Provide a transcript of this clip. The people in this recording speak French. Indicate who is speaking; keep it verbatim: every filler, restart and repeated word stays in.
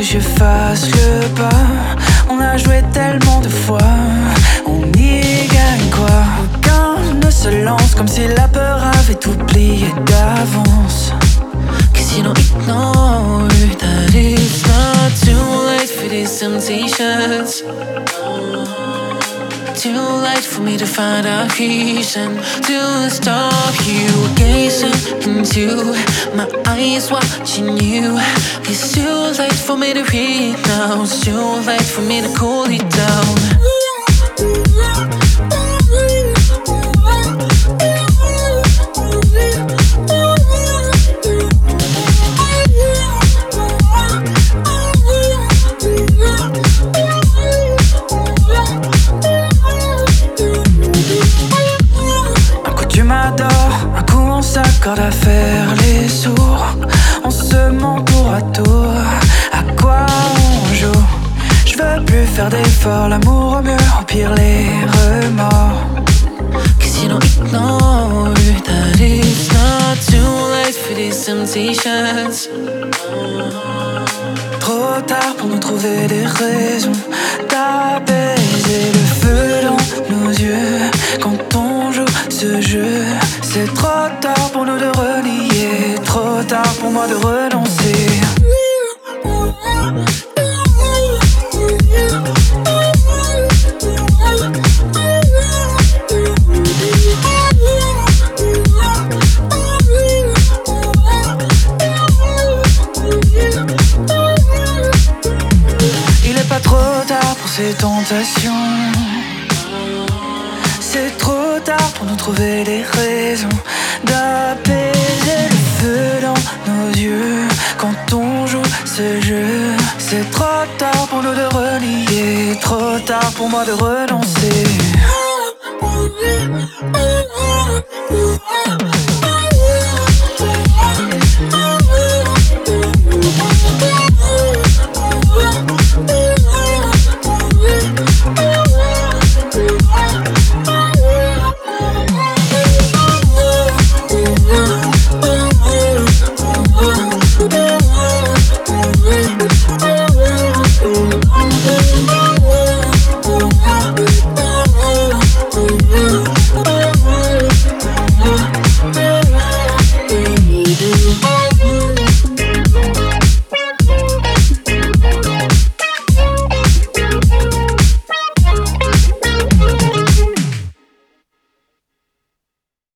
Speaker 1: que je fasse le pas. On a joué tellement de fois, on y gagne quoi? Aucun ne se lance comme si la peur avait oublié d'avance. Sinon ignore that it's not too late for these temptations. Too late for me to find a reason to stop you gazing into my eyes, watching you. It's too late for me to read now. It's too late for me to cool it down. S'accorde à faire les sourds, on se ment tour à tour. À quoi on joue? Je veux plus faire d'efforts, l'amour au mieux, au pire les remords. Que sinon ignore that it's not too late for these temptations. Trop tard pour nous trouver des raisons d'apaiser le feu dans nos yeux. Quand on joue ce jeu, c'est trop tard pour nous de renier, trop tard pour moi de renoncer. Il est pas trop tard pour ces tentations. C'est trop tard pour nous trouver des raisons d'apaiser le feu dans nos yeux. Quand on joue ce jeu, c'est trop tard pour nous de renier, trop tard pour moi de renoncer.